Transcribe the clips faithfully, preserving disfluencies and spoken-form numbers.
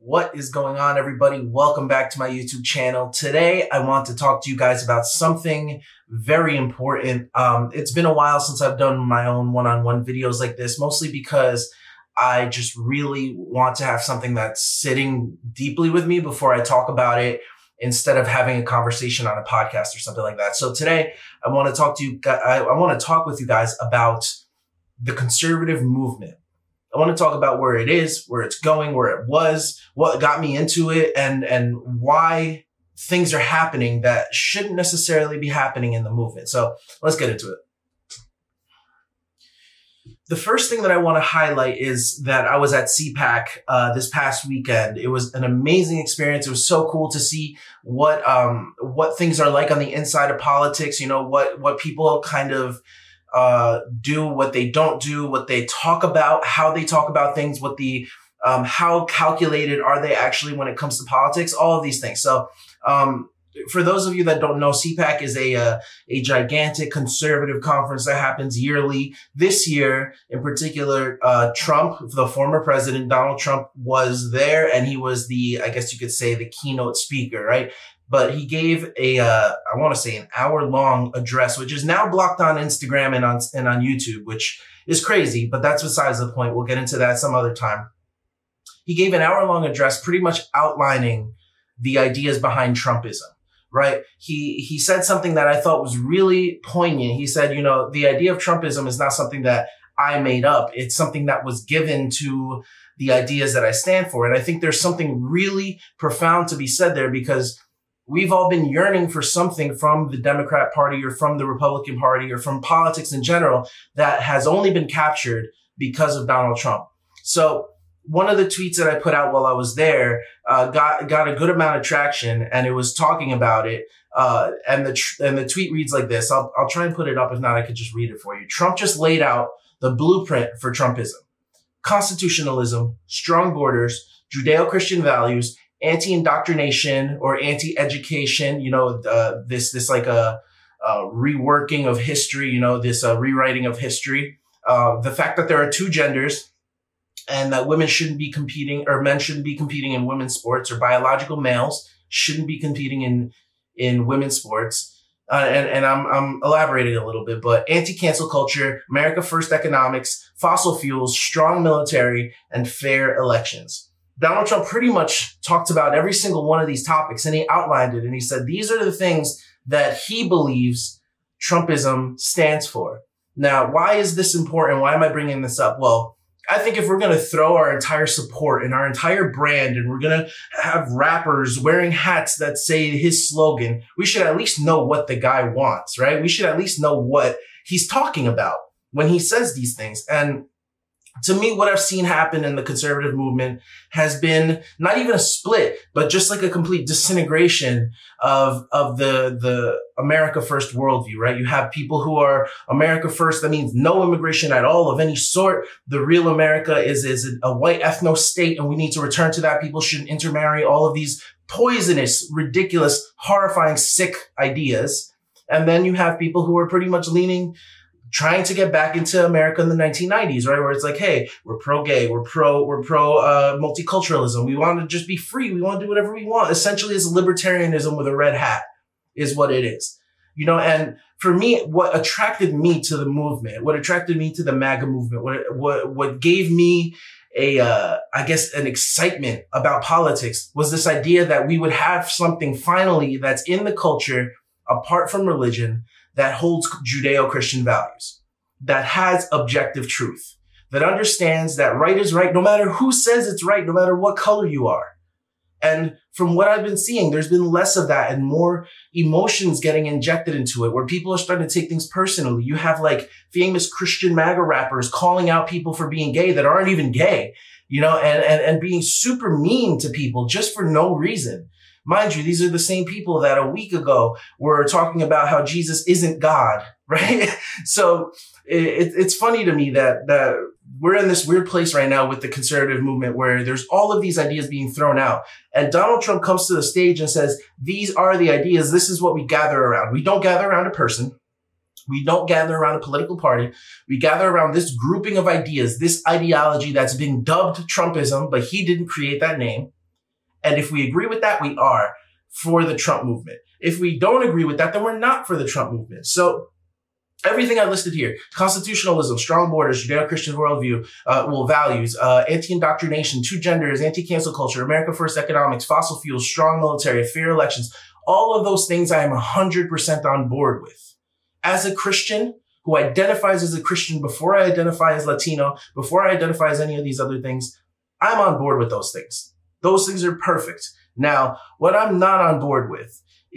What is going on, everybody? Welcome back to my YouTube channel. Today, I want to talk to you guys about something very important. Um, it's been a while since I've done my own one-on-one videos like this, mostly because I just really want to have something that's sitting deeply with me before I talk about it, instead of having a conversation on a podcast or something like that. So today, I want to talk to you. I, I want to talk with you guys about the conservative movement. I want to talk about where it is, where it's going, where it was, what got me into it, and, and why things are happening that shouldn't necessarily be happening in the movement. So let's get into it. The first thing that I want to highlight is that I was at C PAC uh, this past weekend. It was an amazing experience. It was so cool to see what um, what things are like on the inside of politics. You know, what what people kind of uh, do, what they don't do, what they talk about, how they talk about things, what the, um, how calculated are they actually when it comes to politics, all of these things. So, um, for those of you that don't know, C PAC is a, uh, a gigantic conservative conference that happens yearly. This year, in particular, uh, Trump, the former president, Donald Trump, was there, and he was the, I guess you could say, the keynote speaker, right? But he gave a, uh, I want to say an hour long address, which is now blocked on Instagram and on, and on YouTube, which is crazy, but that's besides the point. We'll get into that some other time. He gave an hour long address pretty much outlining the ideas behind Trumpism, right? He, he said something that I thought was really poignant. He said, you know, the idea of Trumpism is not something that I made up. It's something that was given to the ideas that I stand for. And I think there's something really profound to be said there, because we've all been yearning for something from the Democrat Party or from the Republican Party or from politics in general that has only been captured because of Donald Trump. So one of the tweets that I put out while I was there uh, got got a good amount of traction, and it was talking about it. Uh, and the tr and the tweet reads like this. I'll I'll try and put it up. If not, I could just read it for you. Trump just laid out the blueprint for Trumpism: constitutionalism, strong borders, Judeo-Christian values, anti-indoctrination or anti-education, you know, uh, this, this like a, a reworking of history, you know, this uh, rewriting of history, uh, the fact that there are two genders and that women shouldn't be competing, or men shouldn't be competing in women's sports, or biological males shouldn't be competing in, in women's sports. Uh, and, and I'm, I'm elaborating a little bit, but anti-cancel culture, America First economics, fossil fuels, strong military, and fair elections. Donald Trump pretty much talked about every single one of these topics, and he outlined it, and he said these are the things that he believes Trumpism stands for. Now, why is this important? Why am I bringing this up? Well, I think if we're going to throw our entire support and our entire brand, and we're going to have rappers wearing hats that say his slogan, we should at least know what the guy wants, right? We should at least know what he's talking about when he says these things. And to me, what I've seen happen in the conservative movement has been not even a split, but just like a complete disintegration of, of the, the America First worldview, right? You have people who are America First. That means no immigration at all of any sort. The real America is, is a white ethno state, and we need to return to that. People shouldn't intermarry. All of these poisonous, ridiculous, horrifying, sick ideas. And then you have people who are pretty much leaning, trying to get back into America in the nineteen nineties, right? Where it's like, hey, we're pro-gay, we're pro, we're pro, uh, multiculturalism. We want to just be free. We want to do whatever we want. Essentially, it's libertarianism with a red hat is what it is. You know, and for me, what attracted me to the movement, what attracted me to the MAGA movement, what, what, what gave me a, uh, I guess, an excitement about politics was this idea that we would have something finally that's in the culture, apart from religion, that holds Judeo-Christian values, that has objective truth, that understands that right is right, no matter who says it's right, no matter what color you are. And from what I've been seeing, there's been less of that and more emotions getting injected into it, where people are starting to take things personally. You have like famous Christian MAGA rappers calling out people for being gay that aren't even gay, you know, and, and, and being super mean to people just for no reason. Mind you, these are the same people that a week ago were talking about how Jesus isn't God, right? So it, it's funny to me that, that we're in this weird place right now with the conservative movement where there's all of these ideas being thrown out. And Donald Trump comes to the stage and says, these are the ideas. This is what we gather around. We don't gather around a person. We don't gather around a political party. We gather around this grouping of ideas, this ideology that's been dubbed Trumpism, but he didn't create that name. And if we agree with that, we are for the Trump movement. If we don't agree with that, then we're not for the Trump movement. So everything I listed here, constitutionalism, strong borders, Judeo-Christian worldview, uh, well, values, uh, anti-indoctrination, two genders, anti-cancel culture, America first economics, fossil fuels, strong military, fair elections, all of those things I am one hundred percent on board with. As a Christian who identifies as a Christian before I identify as Latino, before I identify as any of these other things, I'm on board with those things. Those things are perfect. Now, what I'm not on board with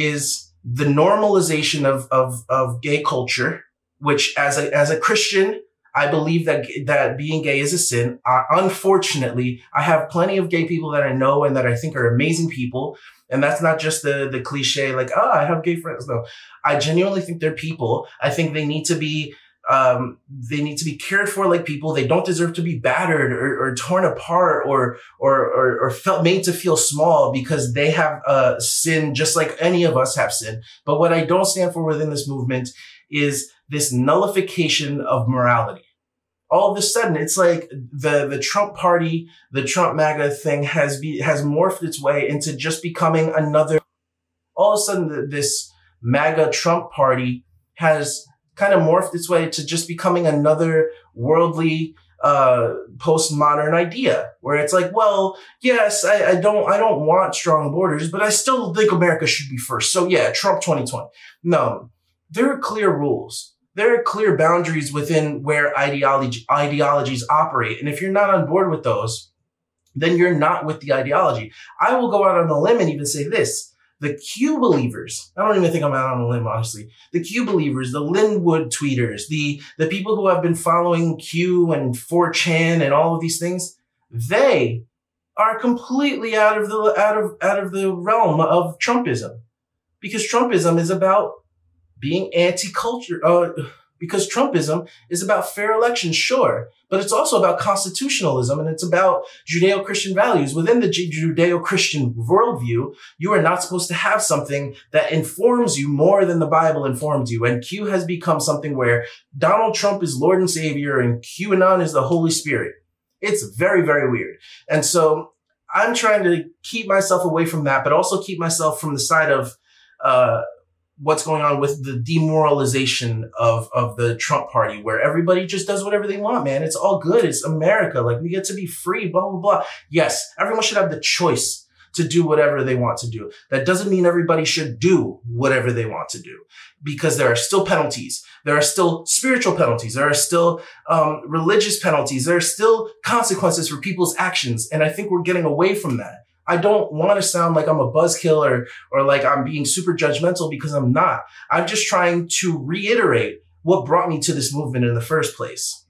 is the normalization of, of, of gay culture, which as a, as a Christian, I believe that, that being gay is a sin. Uh, unfortunately, I have plenty of gay people that I know and that I think are amazing people. And that's not just the, the cliche, like, oh, I have gay friends. No, I genuinely think they're people. I think they need to be, um, they need to be cared for like people. They don't deserve to be battered or, or torn apart or, or, or, or felt made to feel small because they have, uh, sin just like any of us have sin. But what I don't stand for within this movement is this nullification of morality. All of a sudden, it's like the, the Trump party, the Trump MAGA thing has be, has morphed its way into just becoming another. All of a sudden, this MAGA Trump party has kind of morphed its way to just becoming another worldly, uh, postmodern idea where it's like, well, yes, I, I don't, I don't want strong borders, but I still think America should be first. So yeah, Trump twenty twenty. No, there are clear rules. There are clear boundaries within where ideology, ideologies operate. And if you're not on board with those, then you're not with the ideology. I will go out on a limb and even say this. The Q believers, I don't even think I'm out on a limb, honestly. The Q believers, the Linwood tweeters, the, the people who have been following Q and four chan and all of these things, they are completely out of the, out of, out of the realm of Trumpism. Because Trumpism is about being anti-culture, uh, because Trumpism is about fair elections, sure, but it's also about constitutionalism and it's about Judeo-Christian values. Within the Judeo-Christian worldview, you are not supposed to have something that informs you more than the Bible informs you. And Q has become something where Donald Trump is Lord and Savior and QAnon is the Holy Spirit. It's very, very weird. And so I'm trying to keep myself away from that, but also keep myself from the side of, uh, what's going on with the demoralization of, of the Trump party, where everybody just does whatever they want, man. It's all good. It's America. Like, we get to be free, blah, blah, blah. Yes, everyone should have the choice to do whatever they want to do. That doesn't mean everybody should do whatever they want to do, because there are still penalties. There are still spiritual penalties. There are still um, religious penalties. There are still consequences for people's actions. And I think we're getting away from that. I don't want to sound like I'm a buzzkill or, or like I'm being super judgmental, because I'm not. I'm just trying to reiterate what brought me to this movement in the first place.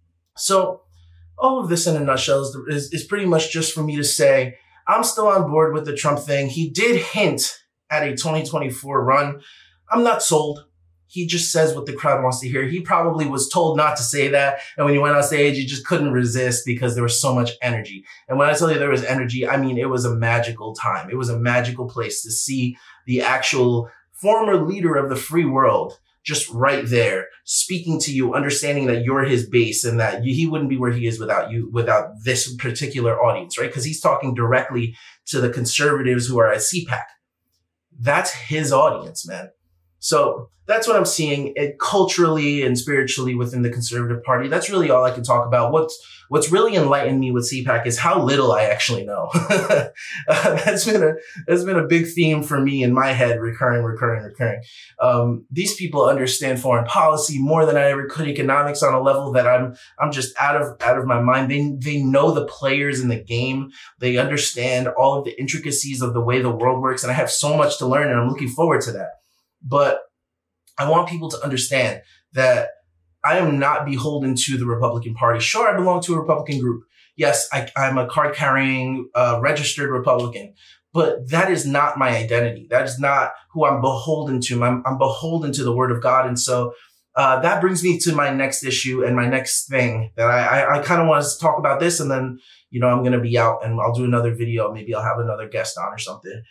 So all of this in a nutshell is, is, is pretty much just for me to say, I'm still on board with the Trump thing. He did hint at a twenty twenty-four run. I'm not sold. He just says what the crowd wants to hear. He probably was told not to say that. And when he went on stage, he just couldn't resist because there was so much energy. And when I tell you there was energy, I mean, it was a magical time. It was a magical place to see the actual former leader of the free world just right there, speaking to you, understanding that you're his base and that he wouldn't be where he is without you, without this particular audience, right? Because he's talking directly to the conservatives who are at C PAC. That's his audience, man. So that's what I'm seeing it culturally and spiritually within the Conservative Party. That's really all I can talk about. What's, what's really enlightened me with C PAC is how little I actually know. uh, that's been a, that's been a big theme for me in my head, recurring, recurring, recurring. Um, these people understand foreign policy more than I ever could, economics on a level that I'm, I'm just out of, out of my mind. They, they know the players in the game. They understand all of the intricacies of the way the world works. And I have so much to learn, and I'm looking forward to that. But I want people to understand that I am not beholden to the Republican Party. Sure, I belong to a Republican group. Yes, I, I'm a card-carrying, uh, registered Republican. But that is not my identity. That is not who I'm beholden to. I'm, I'm beholden to the Word of God. And so uh, that brings me to my next issue and my next thing that I, I, I kind of want to talk about this. And then, you know, I'm going to be out and I'll do another video. Maybe I'll have another guest on or something.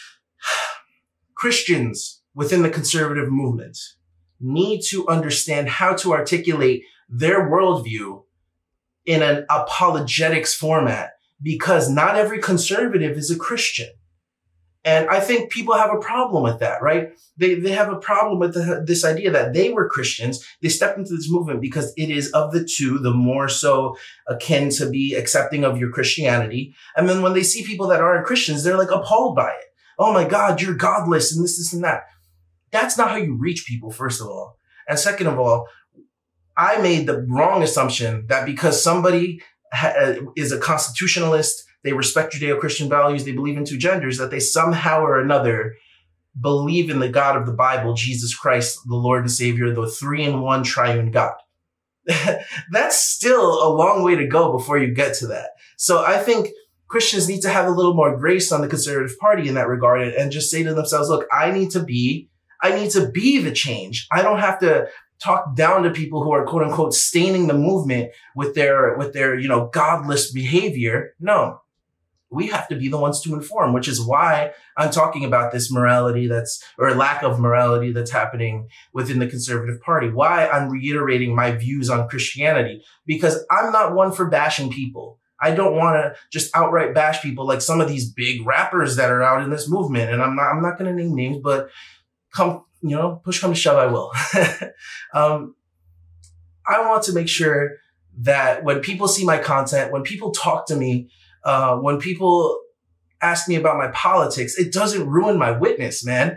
Christians within the conservative movement need to understand how to articulate their worldview in an apologetics format because not every conservative is a Christian. And I think people have a problem with that, right? They they have a problem with the, this idea that they were Christians. They stepped into this movement because it is of the two, the more so akin to be accepting of your Christianity. And then when they see people that aren't Christians, they're like appalled by it. Oh my God, you're godless and this, this, and that. That's not how you reach people, first of all. And second of all, I made the wrong assumption that because somebody ha- is a constitutionalist, they respect Judeo-Christian values, they believe in two genders, that they somehow or another believe in the God of the Bible, Jesus Christ, the Lord and Savior, the three-in-one triune God. That's still a long way to go before you get to that. So I think Christians need to have a little more grace on the conservative party in that regard and just say to themselves, look, I need to be, I need to be the change. I don't have to talk down to people who are quote unquote staining the movement with their, with their, you know, godless behavior. No. We have to be the ones to inform, which is why I'm talking about this morality that's, or lack of morality that's happening within the conservative party. Why I'm reiterating my views on Christianity, because I'm not one for bashing people. I don't want to just outright bash people like some of these big rappers that are out in this movement. And I'm not, I'm not going to name names, but come, you know, push come to shove, I will. um, I want to make sure that when people see my content, when people talk to me, Uh, when people ask me about my politics, it doesn't ruin my witness, man.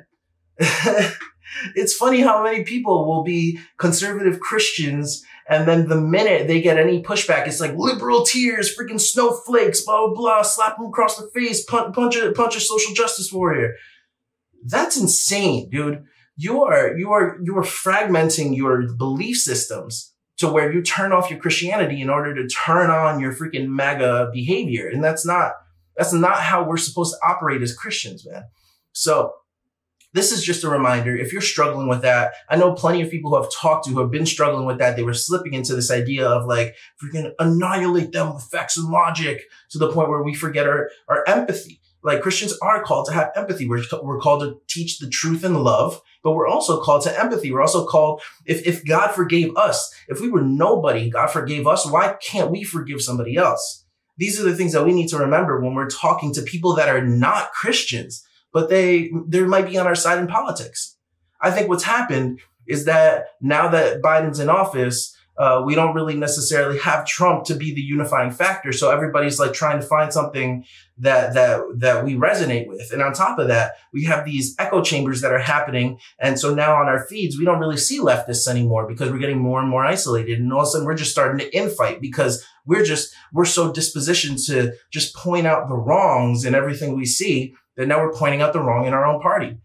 It's funny how many people will be conservative Christians, and then the minute they get any pushback, it's like liberal tears, freaking snowflakes, blah, blah, blah, slap them across the face, punch, punch a, punch a social justice warrior. That's insane, dude. You are, you are, you are fragmenting your belief systems to where you turn off your Christianity in order to turn on your freaking MAGA behavior. And that's not, that's not how we're supposed to operate as Christians, man. So this is just a reminder. If you're struggling with that, I know plenty of people who I've talked to who have been struggling with that. They were slipping into this idea of like, freaking annihilate them with facts and logic to the point where we forget our, our empathy. Like Christians are called to have empathy. We're, we're called to teach the truth in love, but we're also called to empathy. We're also called, if, if God forgave us, if we were nobody, God forgave us, why can't we forgive somebody else? These are the things that we need to remember when we're talking to people that are not Christians, but they, they might be on our side in politics. I think what's happened is that now that Biden's in office, Uh, we don't really necessarily have Trump to be the unifying factor. So everybody's like trying to find something that, that, that we resonate with. And on top of that, we have these echo chambers that are happening. And so now on our feeds, we don't really see leftists anymore because we're getting more and more isolated. And all of a sudden we're just starting to infight because we're just, we're so dispositioned to just point out the wrongs in everything we see that now we're pointing out the wrong in our own party.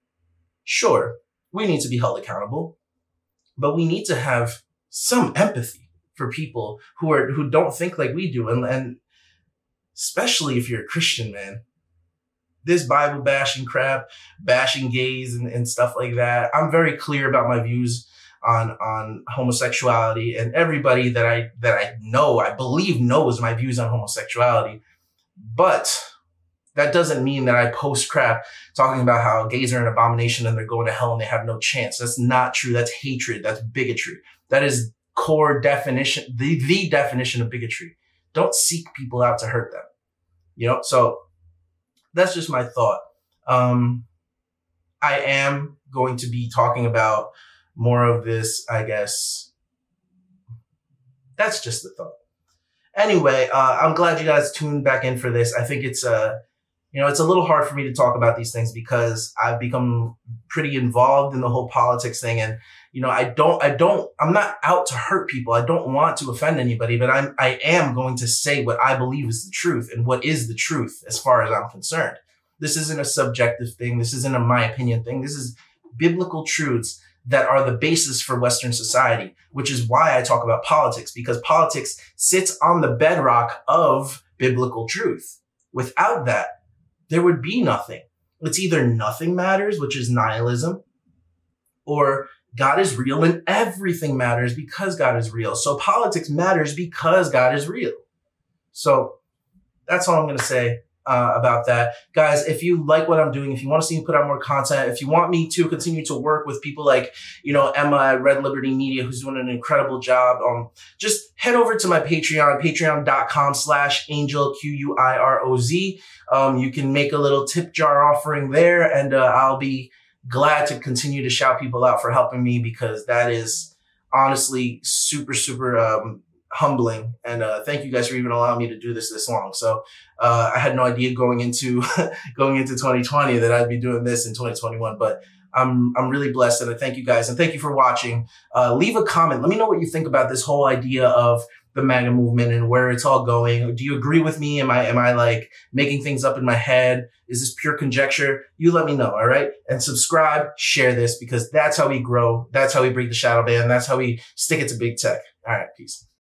Sure, we need to be held accountable, but we need to have some empathy for people who are, who don't think like we do. And, and especially if you're a Christian, man, this Bible bashing crap, bashing gays and, and stuff like that. I'm very clear about my views on, on homosexuality, and everybody that I, that I know, I believe knows my views on homosexuality. But that doesn't mean that I post crap talking about how gays are an abomination and they're going to hell and they have no chance. That's not true. That's hatred. That's bigotry. That is core definition, the, the definition of bigotry. Don't seek people out to hurt them. You know, so that's just my thought. Um, I am going to be talking about more of this, I guess. That's just the thought. Anyway, uh, I'm glad you guys tuned back in for this. I think it's, uh, you know, it's a little hard for me to talk about these things because I've become pretty involved in the whole politics thing. And, you know, I don't, I don't, I'm not out to hurt people. I don't want to offend anybody, but I'm, I am going to say what I believe is the truth and what is the truth as far as I'm concerned. This isn't a subjective thing. This isn't a my opinion thing. This is biblical truths that are the basis for Western society, which is why I talk about politics, because politics sits on the bedrock of biblical truth. Without that, there would be nothing. It's either nothing matters, which is nihilism, or God is real and everything matters because God is real. So politics matters because God is real. So that's all I'm going to say. uh, about that. Guys, if you like what I'm doing, if you want to see me put out more content, if you want me to continue to work with people like, you know, Emma at Red Liberty Media, who's doing an incredible job, um, just head over to my Patreon, patreon.com slash angel, Q U I R O Z. Um, you can make a little tip jar offering there, and uh, I'll be glad to continue to shout people out for helping me, because that is honestly super, super um, humbling. And uh, thank you guys for even allowing me to do this this long. So uh, I had no idea going into going into twenty twenty that I'd be doing this in twenty twenty-one, but I'm I'm really blessed, and I thank you guys, and thank you for watching. Uh, leave a comment. Let me know what you think about this whole idea of the MAGA movement and where it's all going. Do you agree with me? Am I am I like making things up in my head? Is this pure conjecture? You let me know, all right? And subscribe, share this, because that's how we grow. That's how we break the shadow ban. That's how we stick it to big tech. All right, peace.